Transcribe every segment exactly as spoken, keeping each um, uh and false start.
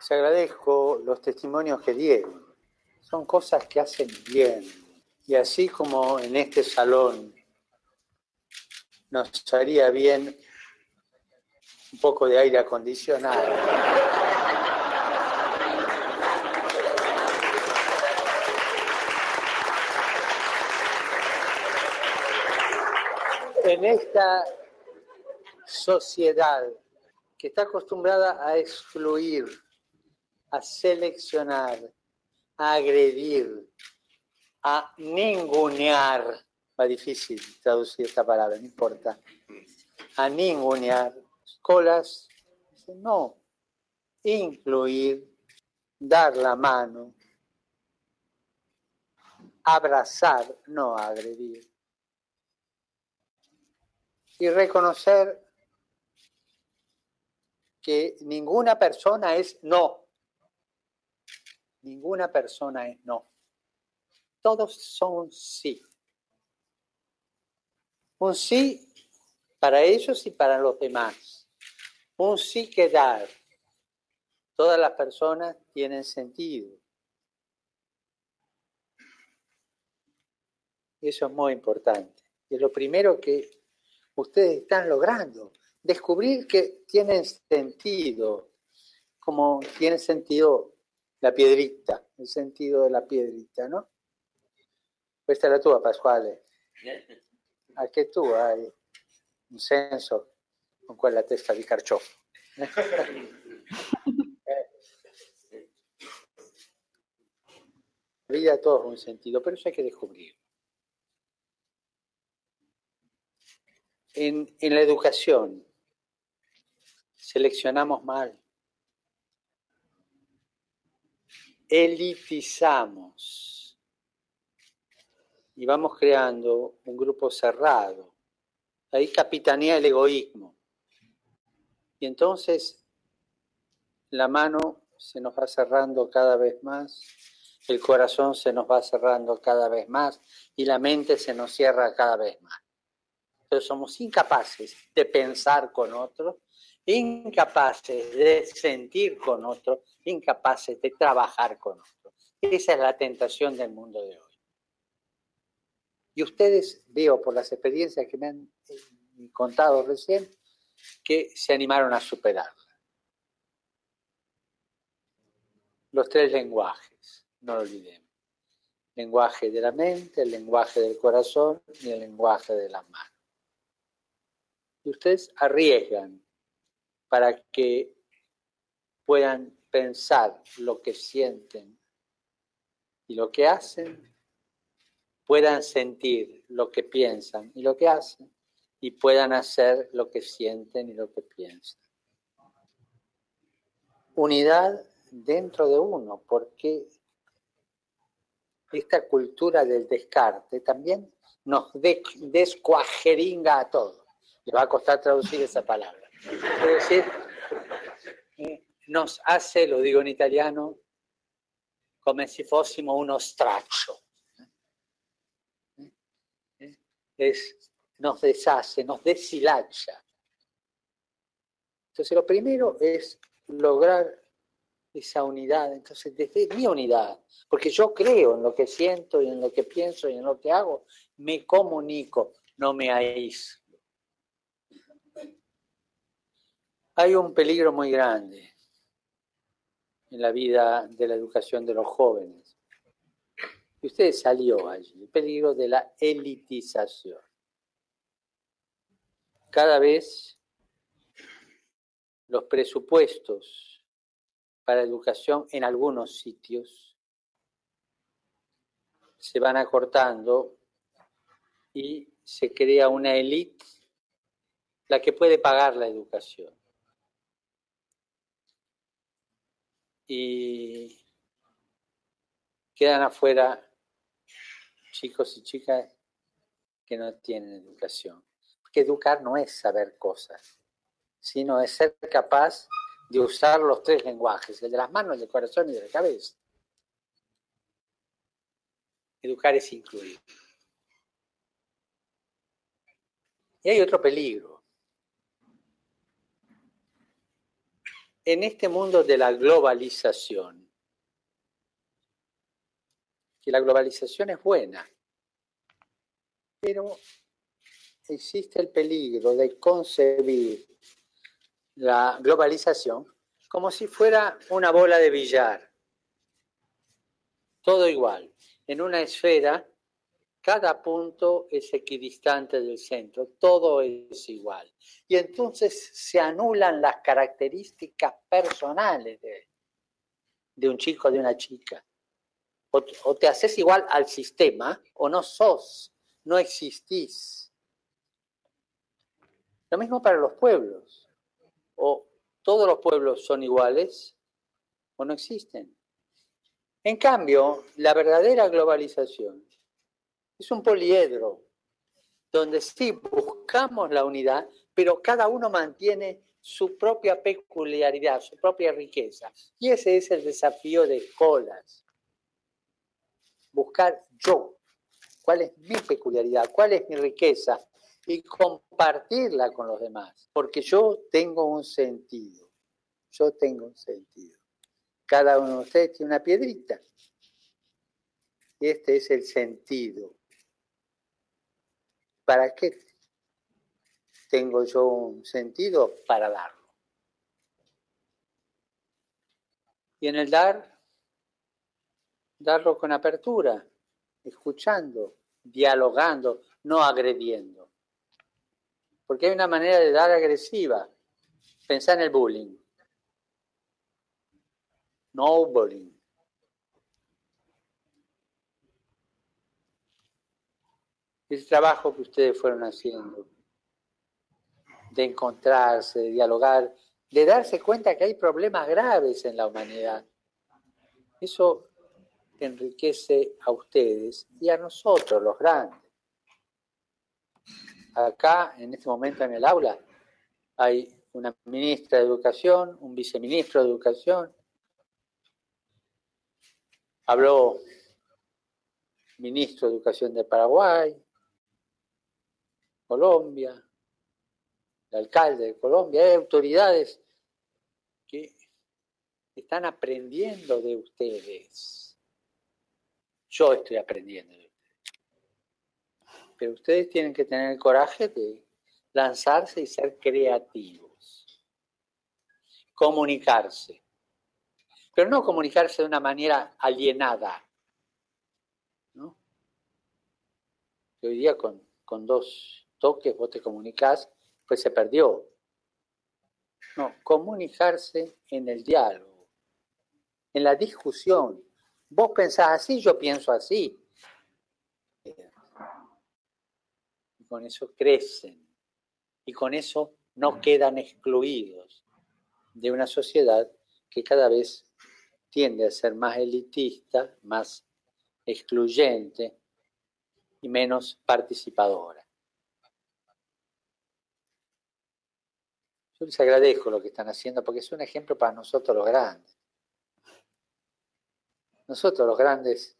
Les agradezco los testimonios que dieron. Son cosas que hacen bien. Y así como en este salón nos haría bien un poco de aire acondicionado. En esta sociedad que está acostumbrada a excluir, a seleccionar, a agredir, a ningunear, va difícil traducir esta palabra, no importa, a ningunear, colas, no, incluir, dar la mano, abrazar, no agredir, y reconocer que ninguna persona es no, ninguna persona es no, todos son sí. Un sí para ellos y para los demás. Un sí que dar. Todas las personas tienen sentido. Eso es muy importante. Es lo primero que ustedes están logrando. Descubrir que tienen sentido. Como tiene sentido la piedrita. El sentido de la piedrita, ¿no? Questa è la tua, Pasquale. Anche tu hai un senso con quella testa di carciofo. La vida todo es un sentido, pero eso hay que descubrir. En, en la educación seleccionamos mal, elitizamos y vamos creando un grupo cerrado. Ahí capitanea el egoísmo. Y entonces la mano se nos va cerrando cada vez más, el corazón se nos va cerrando cada vez más y la mente se nos cierra cada vez más. Entonces somos incapaces de pensar con otros, incapaces de sentir con otros, incapaces de trabajar con otros. Esa es la tentación del mundo de hoy. Y ustedes, veo por las experiencias que me han contado recién, que se animaron a superarla. Los tres lenguajes, no lo olvidemos. El lenguaje de la mente, el lenguaje del corazón y el lenguaje de las manos. Y ustedes arriesgan para que puedan pensar lo que sienten y lo que hacen, puedan sentir lo que piensan y lo que hacen, y puedan hacer lo que sienten y lo que piensan. Unidad dentro de uno, porque esta cultura del descarte también nos de- descuajeringa a todos. Le va a costar traducir esa palabra. Es decir, nos hace, lo digo en italiano, come si fossimo uno straccio. Es, nos deshace, nos deshilacha. Entonces lo primero es lograr esa unidad. Entonces desde mi unidad, porque yo creo en lo que siento y en lo que pienso y en lo que hago, me comunico, no me aíslo. Hay un peligro muy grande en la vida de la educación de los jóvenes. Y usted salió allí, el peligro de la elitización. Cada vez los presupuestos para educación en algunos sitios se van acortando y se crea una élite la que puede pagar la educación. Y quedan afuera chicos y chicas que no tienen educación. Porque educar no es saber cosas, sino es ser capaz de usar los tres lenguajes, el de las manos, el del corazón y de la cabeza. Educar es incluir. Y hay otro peligro. en este mundo de la globalización, que la globalización es buena, pero existe el peligro de concebir la globalización como si fuera una bola de billar, todo igual. En una esfera, cada punto es equidistante del centro, todo es igual. Y entonces se anulan las características personales de, de un chico o de una chica. O, o te haces igual al sistema o no sos, no existís. Lo mismo para los pueblos. O todos los pueblos son iguales o no existen. En cambio, la verdadera globalización es un poliedro, donde sí buscamos la unidad, pero cada uno mantiene su propia peculiaridad, su propia riqueza. Y ese es el desafío de Escolas. Buscar yo, cuál es mi peculiaridad, cuál es mi riqueza, y compartirla con los demás. Porque yo tengo un sentido, yo tengo un sentido. Cada uno de ustedes tiene una piedrita. Y este es el sentido. ¿Para qué tengo yo un sentido? Para darlo. Y en el dar, darlo con apertura, escuchando, dialogando, no agrediendo. Porque hay una manera de dar agresiva. Pensá en el bullying. No bullying. Ese trabajo que ustedes fueron haciendo, de encontrarse, de dialogar, de darse cuenta que hay problemas graves en la humanidad. Eso enriquece a ustedes y a nosotros, los grandes. Acá, en este momento en el aula, hay una ministra de Educación, un viceministro de Educación. Habló el ministro de Educación de Paraguay, Colombia, el alcalde de Colombia. Hay autoridades que están aprendiendo de ustedes. Yo estoy aprendiendo de ustedes. Pero ustedes tienen que tener el coraje de lanzarse y ser creativos. Comunicarse. Pero no comunicarse de una manera alienada, ¿no? Que hoy día con, con dos toques vos te comunicás, pues se perdió. No, comunicarse en el diálogo, en la discusión. Vos pensás así, yo pienso así. Y con eso crecen. Y con eso no quedan excluidos de una sociedad que cada vez tiende a ser más elitista, más excluyente y menos participadora. Yo les agradezco lo que están haciendo porque es un ejemplo para nosotros los grandes. Nosotros los grandes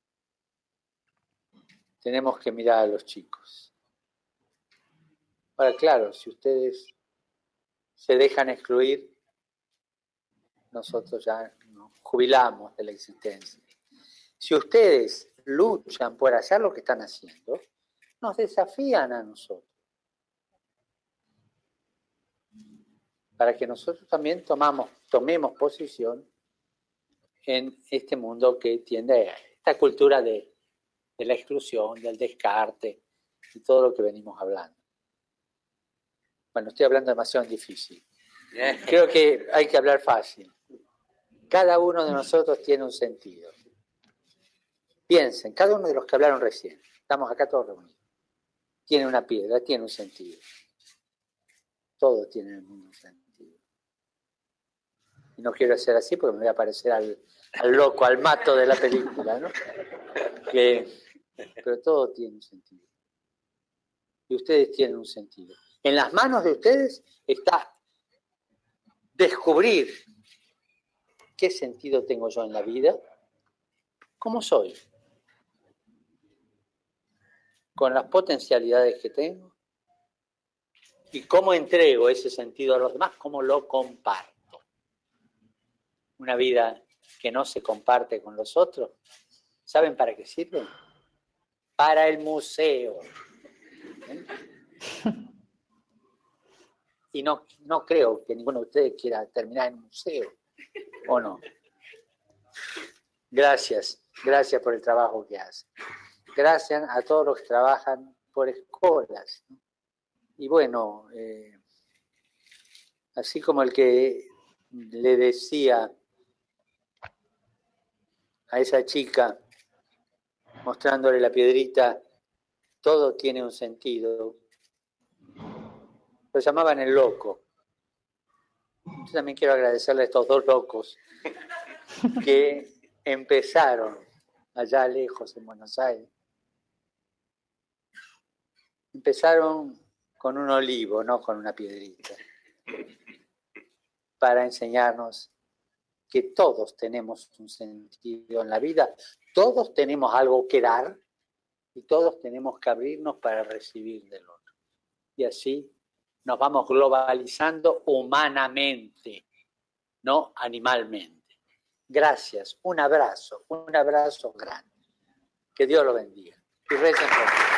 tenemos que mirar a los chicos. Ahora, claro, si ustedes se dejan excluir, nosotros ya nos jubilamos de la existencia. Si ustedes luchan por hacer lo que están haciendo, nos desafían a nosotros. Para que nosotros también tomamos, tomemos posición en este mundo que tiende a esta cultura de, de la exclusión, del descarte y todo lo que venimos hablando. Bueno, estoy hablando demasiado difícil. Creo que hay que hablar fácil. Cada uno de nosotros tiene un sentido. Piensen, cada uno de los que hablaron recién, estamos acá todos reunidos, tiene una piedra, tiene un sentido. Todos tienen el mismo sentido. Y no quiero hacer así porque me voy a parecer al, al loco, al mato de la película, ¿no? Que, pero todo tiene un sentido. Y ustedes tienen un sentido. En las manos de ustedes está descubrir qué sentido tengo yo en la vida, cómo soy, con las potencialidades que tengo y cómo entrego ese sentido a los demás, cómo lo comparto. una vida que no se comparte con los otros, ¿saben para qué sirve? Para el museo. ¿Eh? Y no, no creo que ninguno de ustedes quiera terminar en un museo, ¿o no? Gracias, gracias por el trabajo que hacen. Gracias a todos los que trabajan por escuelas. Y bueno, eh, así como el que le decía a esa chica, mostrándole la piedrita, todo tiene un sentido, lo llamaban el loco. Yo también quiero agradecerle a estos dos locos que empezaron allá lejos en Buenos Aires. Empezaron con un olivo, no con una piedrita, para enseñarnos que todos tenemos un sentido en la vida, todos tenemos algo que dar y todos tenemos que abrirnos para recibir del otro. Y así nos vamos globalizando humanamente, no animalmente. Gracias, un abrazo, un abrazo grande. Que Dios lo bendiga. Y recen por mí.